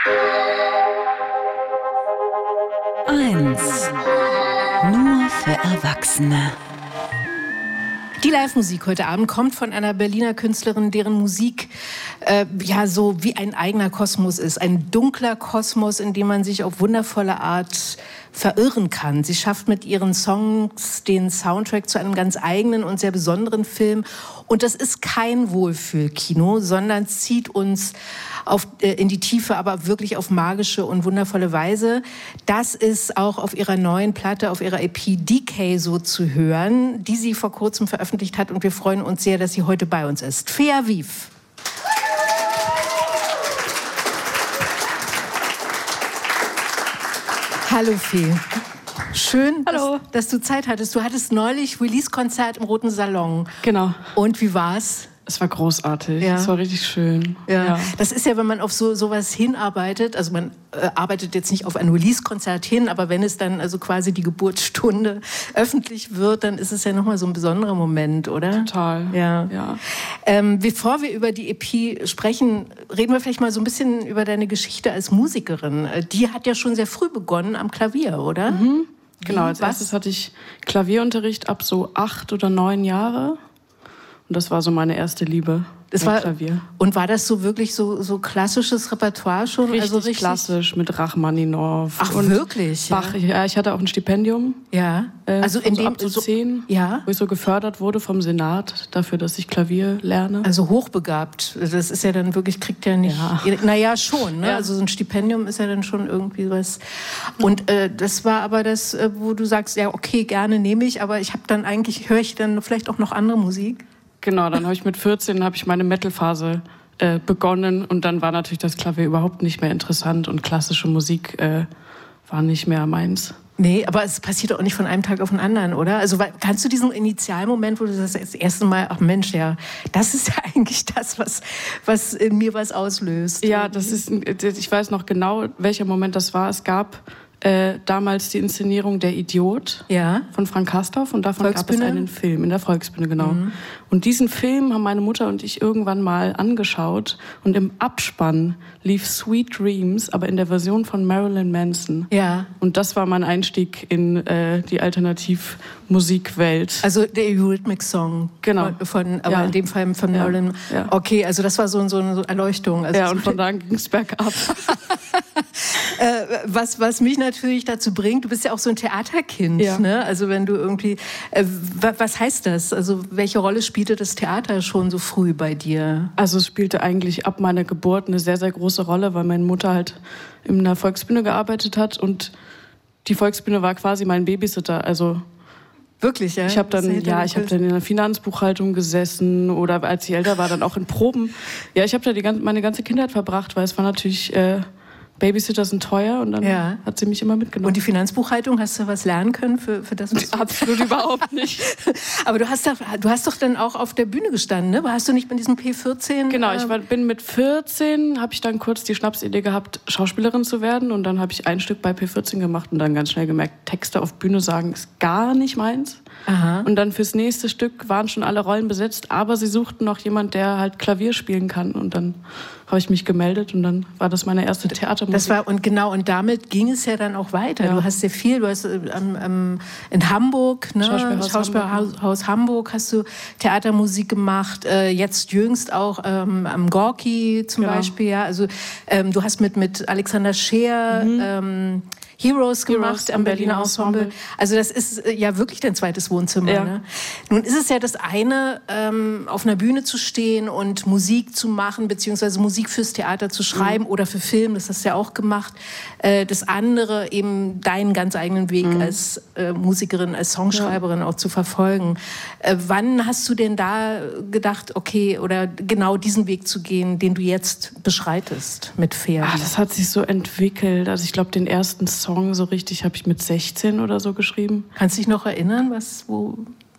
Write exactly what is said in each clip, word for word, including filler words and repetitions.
eins. Nur für Erwachsene. Die Live-Musik heute Abend kommt von einer Berliner Künstlerin, deren Musik äh, ja so wie ein eigener Kosmos ist. Ein dunkler Kosmos, in dem man sich auf wundervolle Art verirren kann. Sie schafft mit ihren Songs den Soundtrack zu einem ganz eigenen und sehr besonderen Film. Und das ist kein Wohlfühlkino, sondern zieht uns auf, äh, in die Tiefe, aber wirklich auf magische und wundervolle Weise. Das ist auch auf ihrer neuen Platte, auf ihrer E P Decay so zu hören, die sie vor kurzem veröffentlicht hat. Und wir freuen uns sehr, dass sie heute bei uns ist. Fee Aviv. Hallo Fee. Schön, Hallo. Dass, dass du Zeit hattest. Du hattest neulich Release-Konzert im Roten Salon. Genau. Und wie war's? Es war großartig. Ja. Es war richtig schön. Ja. Ja. Das ist ja, wenn man auf so sowas hinarbeitet, also man äh, arbeitet jetzt nicht auf ein Release-Konzert hin, aber wenn es dann also quasi die Geburtsstunde öffentlich wird, dann ist es ja nochmal so ein besonderer Moment, oder? Total. Ja. Ja. Ähm, bevor wir über die E P sprechen, reden wir vielleicht mal so ein bisschen über deine Geschichte als Musikerin. Die hat ja schon sehr früh begonnen am Klavier, oder? Mhm. Genau, als Was? erstes hatte ich Klavierunterricht ab so acht oder neun Jahre. Und das war so meine erste Liebe. Das war, Klavier. Und war das so wirklich so, so klassisches Repertoire schon? Richtig, also richtig klassisch mit Rachmaninow. Ach, und wirklich? Bach. Ja. ja, ich hatte auch ein Stipendium. Ja. Äh, Also in so dem ab so so, zehn, ja? wo ich so gefördert wurde vom Senat dafür, dass ich Klavier lerne. Also hochbegabt. Das ist ja dann wirklich, kriegt ja nicht. Ja. Naja, schon. Ne? Ja. Also so ein Stipendium ist ja dann schon irgendwie was. Und äh, das war aber das, äh, wo du sagst, ja, okay, gerne nehme ich, aber ich habe dann eigentlich, höre ich dann vielleicht auch noch andere Musik? Genau, dann habe ich mit vierzehn habe ich meine Metal-Phase äh, begonnen und dann war natürlich das Klavier überhaupt nicht mehr interessant und klassische Musik äh, war nicht mehr meins. Nee, aber es passiert auch nicht von einem Tag auf den anderen, oder? Also kannst du diesen Initialmoment, wo du das, das erste Mal, ach Mensch, ja, das ist ja eigentlich das, was, was in mir was auslöst. Ja, das ist, ich weiß noch genau, welcher Moment das war. Es gab Äh, damals die Inszenierung Der Idiot ja. von Frank Castorf und davon gab es einen Film in der Volksbühne, genau. Mhm. Und diesen Film haben meine Mutter und ich irgendwann mal angeschaut und im Abspann lief Sweet Dreams, aber in der Version von Marilyn Manson. Ja. Und das war mein Einstieg in äh, die Alternativmusikwelt. Also der Eurythmics-Song. Genau. Von, von, aber ja. in dem Fall von ja. Marilyn. Ja. Okay, also das war so, so eine Erleuchtung. Also ja, und von da ging es bergab. äh, was, was mich natürlich dazu bringt, du bist ja auch so ein Theaterkind. Ja. Ne? Also wenn du irgendwie, äh, was heißt das? Also welche Rolle spielte das Theater schon so früh bei dir? Also es spielte eigentlich ab meiner Geburt eine sehr, sehr große Rolle, weil meine Mutter halt in der Volksbühne gearbeitet hat und die Volksbühne war quasi mein Babysitter. Also wirklich, ja? Ich habe dann, ja, ich habe dann in der Finanzbuchhaltung gesessen oder als ich älter war, dann auch in Proben. Ja, ich habe da die ganze, meine ganze Kindheit verbracht, weil es war natürlich äh, Babysitter sind teuer und dann ja. hat sie mich immer mitgenommen. Und die Finanzbuchhaltung, hast du was lernen können für, für das? Was du Absolut überhaupt nicht. Aber du hast, doch, du hast doch dann auch auf der Bühne gestanden, ne? Hast du nicht mit diesem P vierzehn? Genau, ich war, bin mit vierzehn, habe ich dann kurz die Schnapsidee gehabt, Schauspielerin zu werden und dann habe ich ein Stück bei P vierzehn gemacht und dann ganz schnell gemerkt, Texte auf Bühne sagen ist gar nicht meins. Aha. Und dann fürs nächste Stück waren schon alle Rollen besetzt, aber sie suchten noch jemand, der halt Klavier spielen kann. Und dann habe ich mich gemeldet und dann war das meine erste Theatermusik. Das war, und genau, und damit ging es ja dann auch weiter. Ja. Du hast sehr viel, du hast ähm, ähm, in Hamburg, ne? Schauspielhaus, Schauspielhaus Hamburg. Hamburg hast du Theatermusik gemacht, äh, jetzt jüngst auch ähm, am Gorki zum genau. Beispiel. Ja? Also ähm, du hast mit, mit Alexander Scheer mhm. ähm, Heroes gemacht Heroes am Berliner Ensemble. Ensemble. Also das ist ja wirklich dein zweites Wohnzimmer. Ja. Ne? Nun ist es ja das eine, ähm, auf einer Bühne zu stehen und Musik zu machen, beziehungsweise Musik fürs Theater zu schreiben mhm. oder für Film, das hast du ja auch gemacht. Äh, das andere eben deinen ganz eigenen Weg mhm. als äh, Musikerin, als Songschreiberin ja. auch zu verfolgen. Äh, wann hast du denn da gedacht, okay, oder genau diesen Weg zu gehen, den du jetzt beschreitest mit Fair? Ach, das hat sich so entwickelt. Also ich glaube, den ersten Song so richtig habe ich mit sechzehn oder so geschrieben. Kannst du dich noch erinnern, was, wo,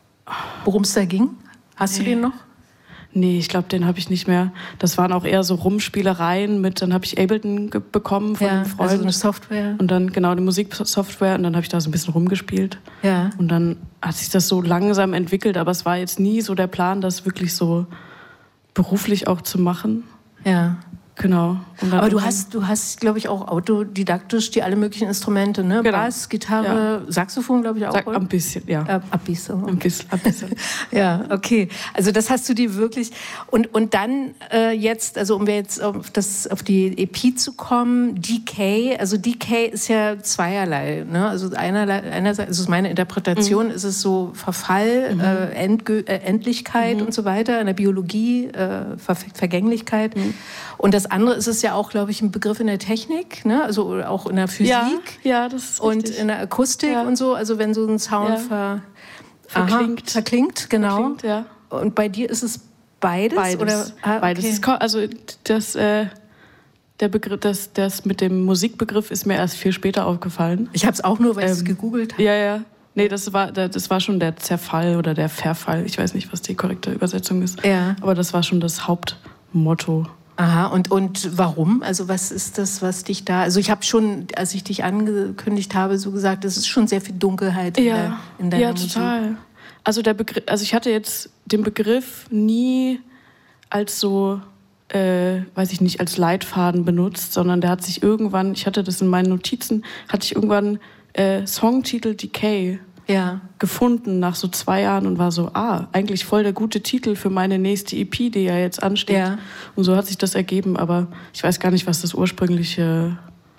worum es da ging? Hast nee. du den noch? Nee, ich glaube, den habe ich nicht mehr. Das waren auch eher so Rumspielereien mit, dann habe ich Ableton ge- bekommen von ja, einem Freund. Also eine Software. Und dann, genau, die Musiksoftware und dann habe ich da so ein bisschen rumgespielt. Ja. Und dann hat sich das so langsam entwickelt, aber es war jetzt nie so der Plan, das wirklich so beruflich auch zu machen. Ja. Genau. Aber du hast, du hast, glaube ich, auch autodidaktisch die alle möglichen Instrumente, ne? Genau. Bass, Gitarre, ja. Saxophon, glaube ich auch. Sag, ein bisschen, ja. Äh, ein bisschen. Okay. Ein bisschen, ein bisschen. Ja, okay. Also das hast du dir wirklich... Und, und dann äh, jetzt, also um wir jetzt auf, das, auf die E P zu kommen, Decay, also Decay ist ja zweierlei, ne? Also einerlei, einerseits, also meine Interpretation mhm. ist es so Verfall, mhm. äh, Endgö- äh, Endlichkeit mhm. und so weiter, in der Biologie, äh, Ver- Vergänglichkeit. Mhm. Und das andere ist es ja auch, glaube ich, ein Begriff in der Technik, ne? Also auch in der Physik. Ja, ja, das ist und richtig. in der Akustik ja. und so. Also wenn so ein Sound ja. ver, verklingt. Aha, verklingt, genau. Verklingt, ja. Und bei dir ist es beides? Beides. Oder? Ah, okay. Beides. Also das, äh, der Begriff, das, das mit dem Musikbegriff ist mir erst viel später aufgefallen. Ich habe es auch nur, weil ähm, ich es gegoogelt habe. Ja, ja. Nee, das war, das war schon der Zerfall oder der Verfall. Ich weiß nicht, was die korrekte Übersetzung ist. Ja. Aber das war schon das Hauptmotto. Aha, und, und warum? Also was ist das, was dich da... Also ich habe schon, als ich dich angekündigt habe, so gesagt, es ist schon sehr viel Dunkelheit in, ja. der, in deiner ja, Musik. total. Also, der Begriff, also ich hatte jetzt den Begriff nie als so, äh, weiß ich nicht, als Leitfaden benutzt, sondern der hat sich irgendwann, ich hatte das in meinen Notizen, hatte ich irgendwann äh, Songtitel Decay ja. gefunden nach so zwei Jahren und war so, ah, eigentlich voll der gute Titel für meine nächste E P, die ja jetzt ansteht. Ja. Und so hat sich das ergeben, aber ich weiß gar nicht, was das ursprüngliche,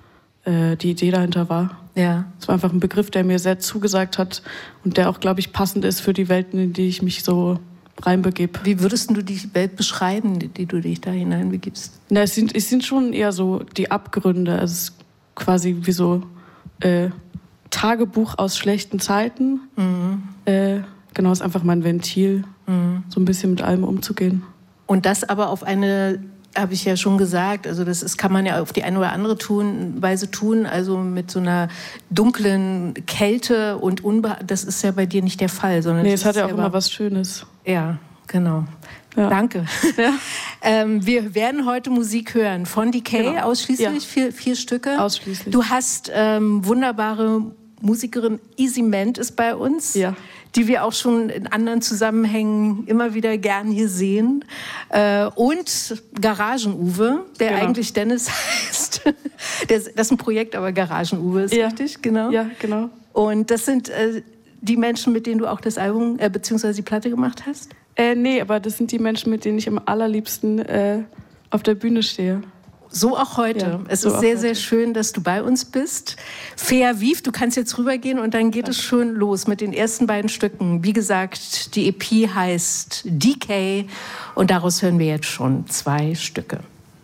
äh, die Idee dahinter war. Ja. Es war einfach ein Begriff, der mir sehr zugesagt hat und der auch, glaube ich, passend ist für die Welten, in die ich mich so reinbegebe. Wie würdest du die Welt beschreiben, die, die du dich da hineinbegibst? Na, es sind, es sind schon eher so die Abgründe. Also es ist quasi wie so äh, Tagebuch aus schlechten Zeiten. Mhm. Äh, genau, ist einfach mein Ventil, mhm. so ein bisschen mit allem umzugehen. Und das aber auf eine... habe ich ja schon gesagt, also das ist, kann man ja auf die eine oder andere tun, Weise tun, also mit so einer dunklen Kälte und Unbeha- das ist ja bei dir nicht der Fall. Sondern nee, es hat ja auch immer was Schönes. Ja, genau. Ja. Danke. Ja. ähm, wir werden heute Musik hören von Decay, genau. ausschließlich, ja. vier, vier Stücke. Ausschließlich. Du hast ähm, wunderbare Musikerin Easy Ment ist bei uns, ja. die wir auch schon in anderen Zusammenhängen immer wieder gern hier sehen. Äh, und Garagen-Uwe, der genau. eigentlich Dennis heißt. Der, das ist ein Projekt, aber Garagen-Uwe ist ja. richtig, genau. Ja, genau. Und das sind äh, die Menschen, mit denen du auch das Album, äh, beziehungsweise die Platte gemacht hast? Äh, nee, aber das sind die Menschen, mit denen ich am allerliebsten äh, auf der Bühne stehe. So auch heute. Ja, es so ist sehr, sehr schön, dass du bei uns bist. Fair Viv, du kannst jetzt rübergehen und dann geht Danke. es schon los mit den ersten beiden Stücken. Wie gesagt, die E P heißt Decay und daraus hören wir jetzt schon zwei Stücke.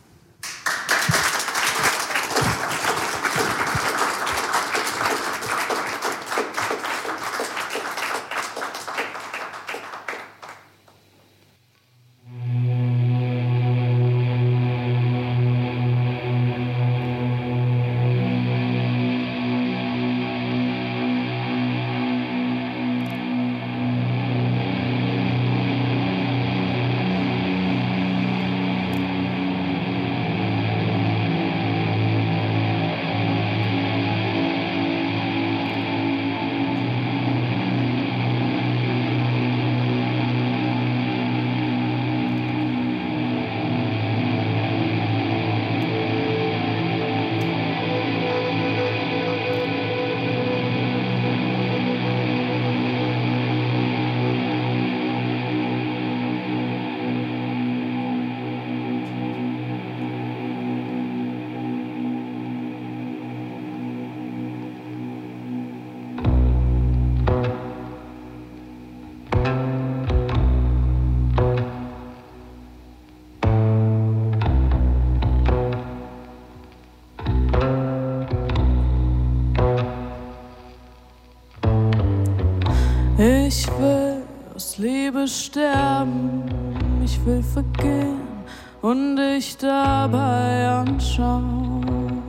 Ich will aus Liebe sterben, ich will vergehen und dich dabei anschauen.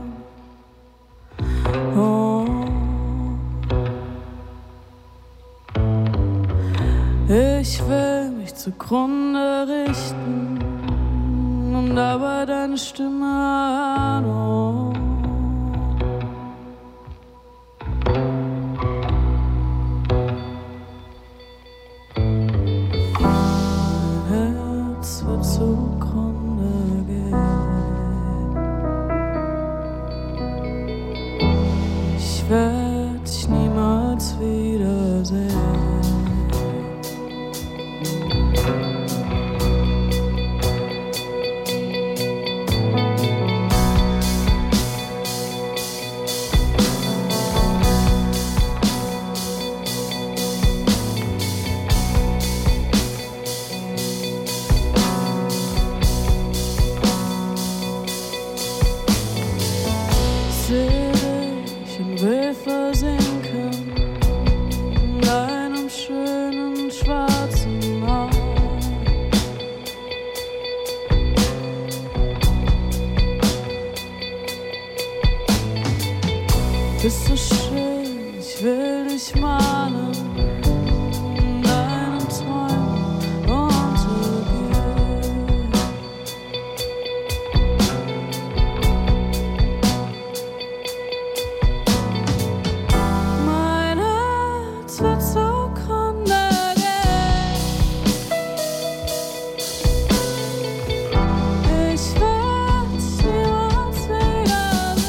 Oh. Ich will mich zugrunde richten und dabei deine Stimme hören. Oh. Zugrunde geht. seh dich und will versinken in deinem schönen schwarzen Haar. Bist so schön, ich will dich mahnen, in deinen Träumen untergehen. Mein Herz wird so kontergehen. Ich werd's niemals wiedersehen.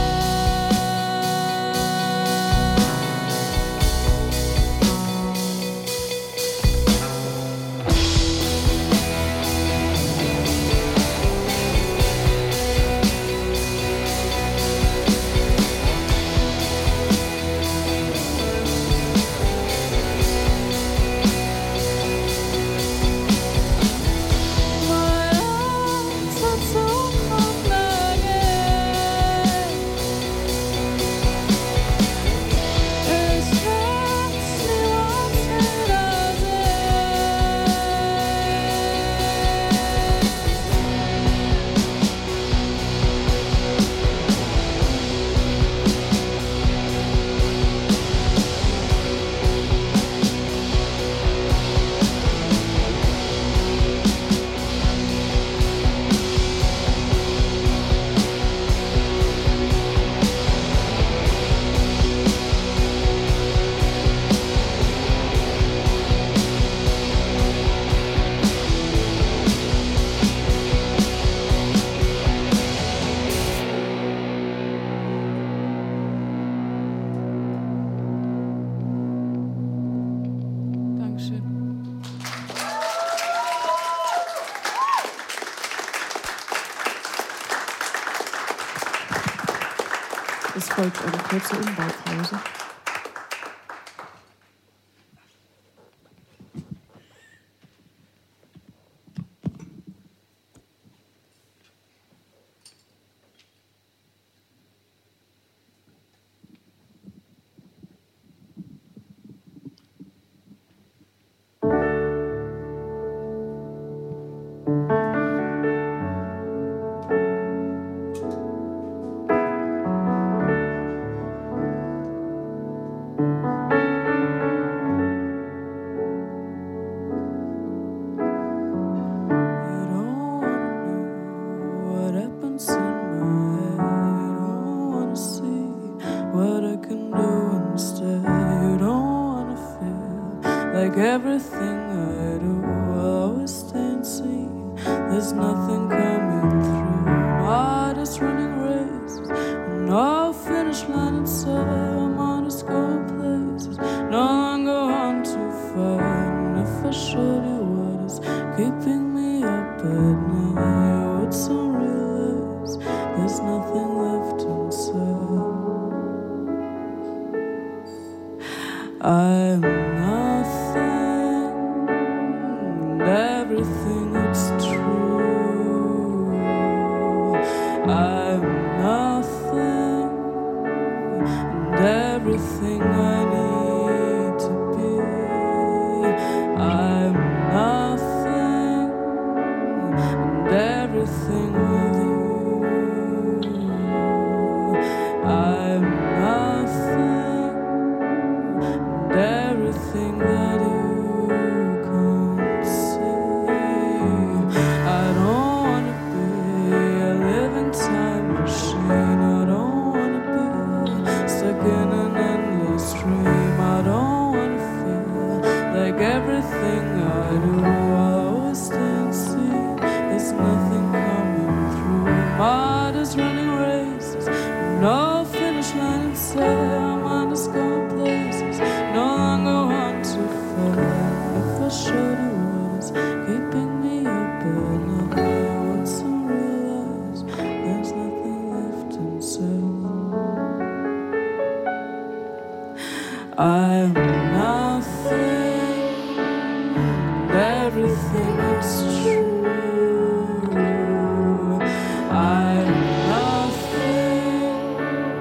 Es folgt eine kurze Umbaupause. Everything I do, I always stay and see. There's nothing coming through. My heart is running races, and I'll finish line and say I'm honest going places. No longer on too far. And if I showed you what is keeping me up at night, you would soon realize there's nothing left inside. I'm nothing, and everything is true. I'm nothing, and everything I need to be. I'm nothing, and everything with you. I'm nothing, and everything that you can see. I don't wanna be a living time machine. I don't wanna be stuck in an endless dream. I don't wanna feel like everything I do, I always stay and see. There's nothing coming through. My heart is running races, no finish line and say I'm underscore places. No longer want to fall. If I showed you what is keeping me up at night, I would soon realize there's nothing left inside. I'm nothing, and everything is true. I'm nothing,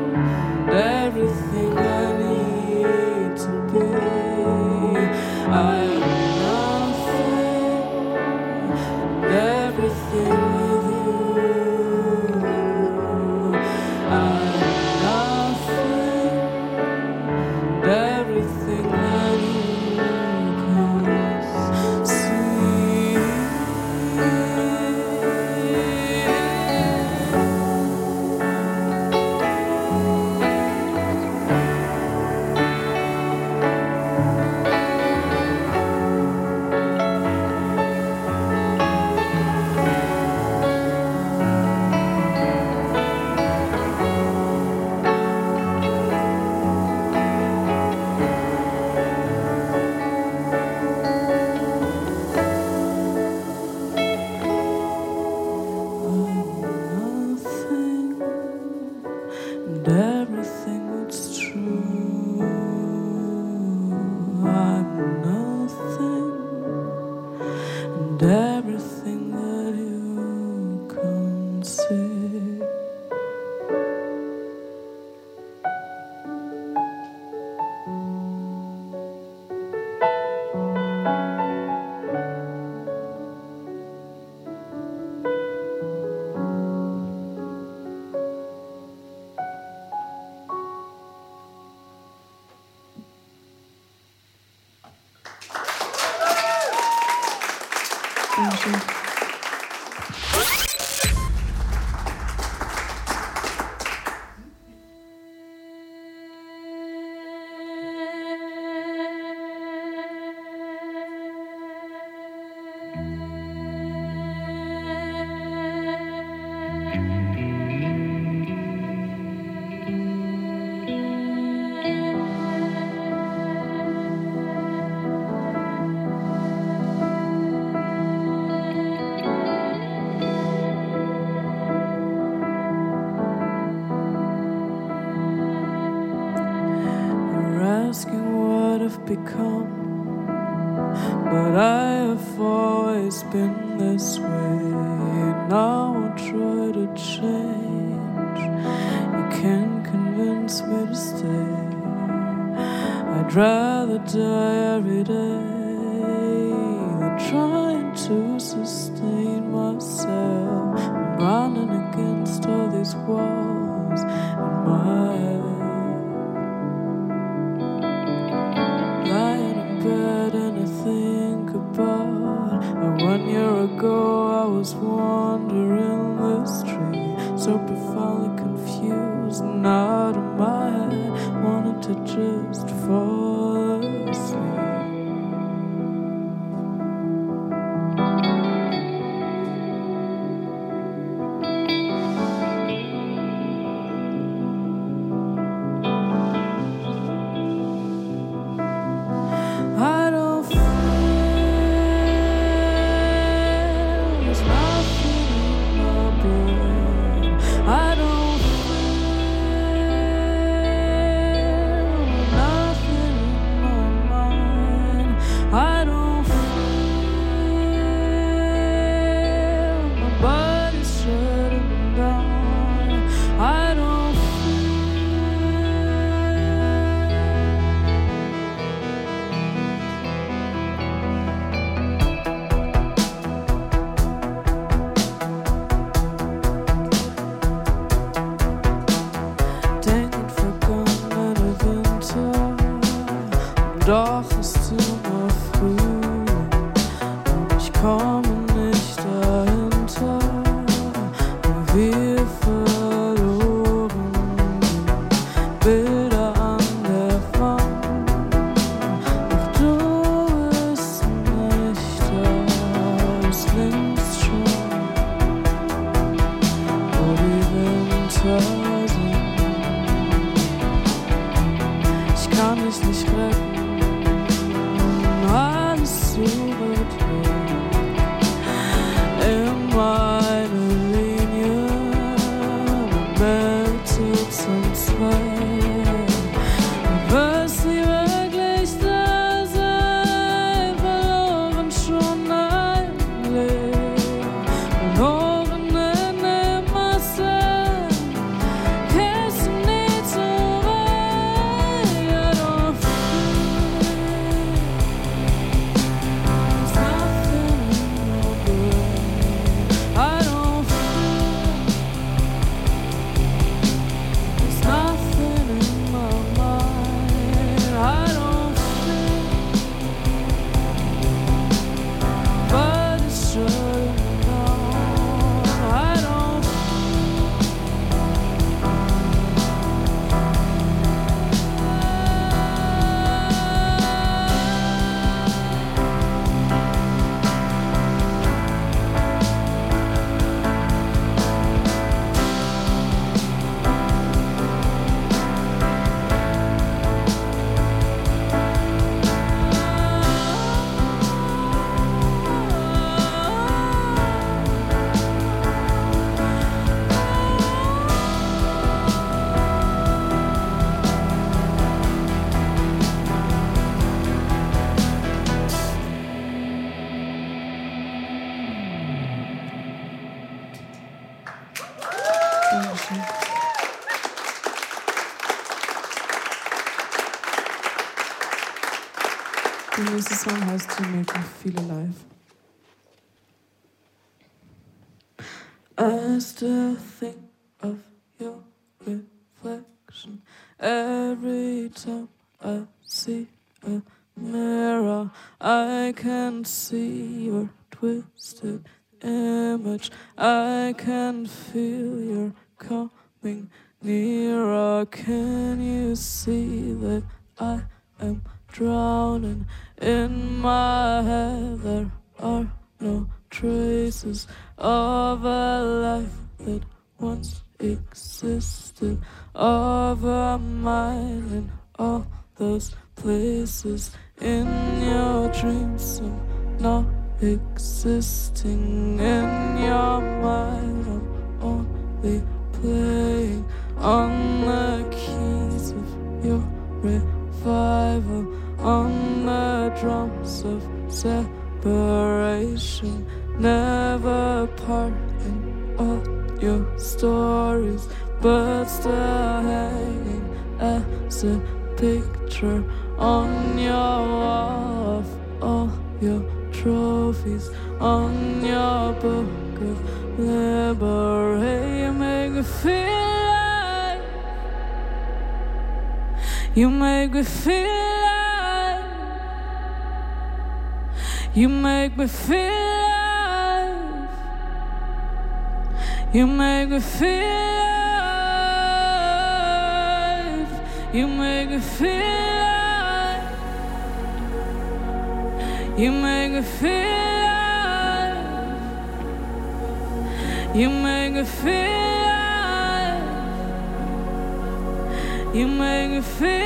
and everything that's true. I'm nothing, and everything that you can see. Become, but I have always been this way. Now I'll try to change. You can't convince me to stay. I'd rather die every day than trying to sustain myself. I'm running against all these walls in my head. Bed and I think about how one year ago I was wandering the street, so profoundly confused and out of my head, wanted to just fall asleep. Doch ist immer früh und ich komme nicht dahinter, wo wir verloren sind. Bilder an der Wand, doch du bist nicht da. Du slingst schon, wo die Winter sind. Ich kann dich nicht retten. Alles so weit weg in meine Linie, meldet zum Zweig. Du wirst nie wirklich da sein, verloren schon ein Leben, verloren in der Masse, kehrst du nie zurück. I don't I don't feel, there's Der nächste Song heißt To Make Me Feel Alive. I still think of your reflection every time I see a mirror. I can see your twisted image. I can feel your coming nearer. Can you see that I am drowning in my head? There are no traces of a life that once existed, of a mind in all those places. In your dreams I'm not existing. In your mind I'm only playing on the keys of your revival, on the drums of separation. Never part in all your stories, but still hanging as a picture on your wall of all your trophies, on your book of liberty. You make me feel alive. You make me feel alive. You make me feel alive. You make me feel alive. You make me feel alive. You make me feel alive. You make me feel alive. You make me feel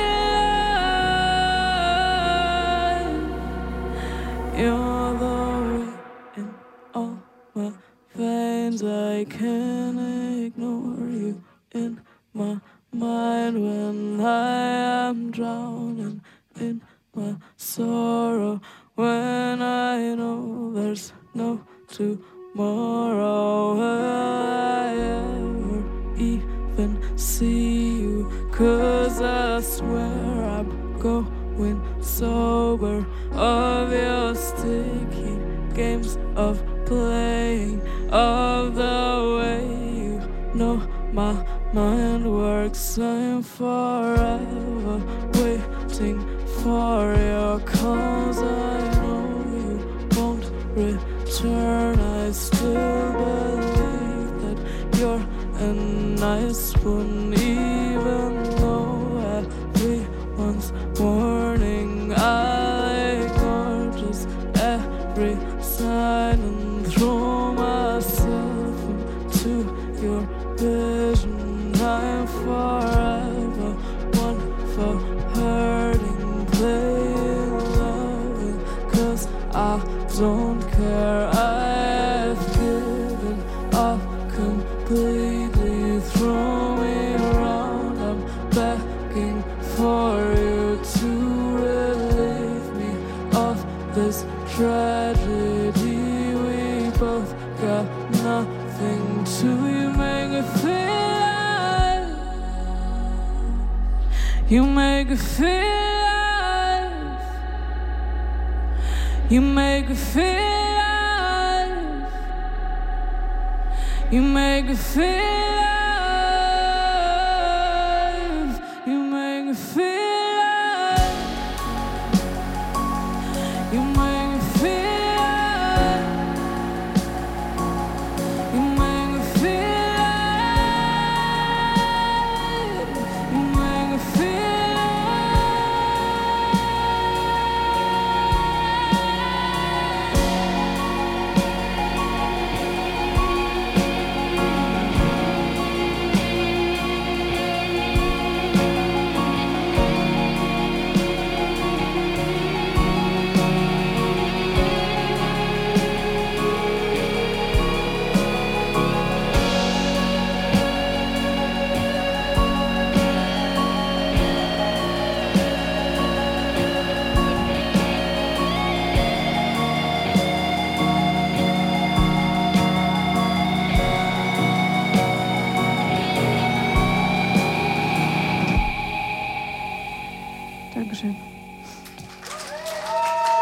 alive. You're the wind in all my veins. I can't ignore you in my mind when I am drowning in my sorrow. When I know there's no tomorrow, will I ever even see you? 'Cause I swear I'm going sober of your sticky games of playing, of the way you know my mind works. I'm forever waiting for your calls. I know you won't return. I still believe that you're a nice one, even though everyone's warning. I'll ignore just every sign and throw myself into your vision. I'm forever one for hurting, playing, loving, 'cause I don't care. I've given up completely. Throw me around, I'm begging for you to relieve me of this tragedy. We both got nothing to. You make me feel alive. You make me feel alive. You make me feel alive. You make me feel alive. You make me feel alive. You make me feel alive. You make me feel alive. You make me feel Dankeschön.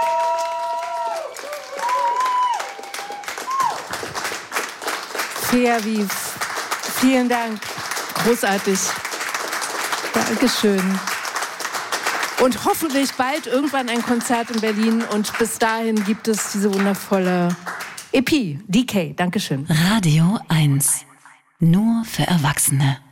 Tea Aviv. Vielen Dank. Großartig. Dankeschön. Und hoffentlich bald irgendwann ein Konzert in Berlin. Und bis dahin gibt es diese wundervolle E P. D K. Dankeschön. Radio eins. Nur für Erwachsene.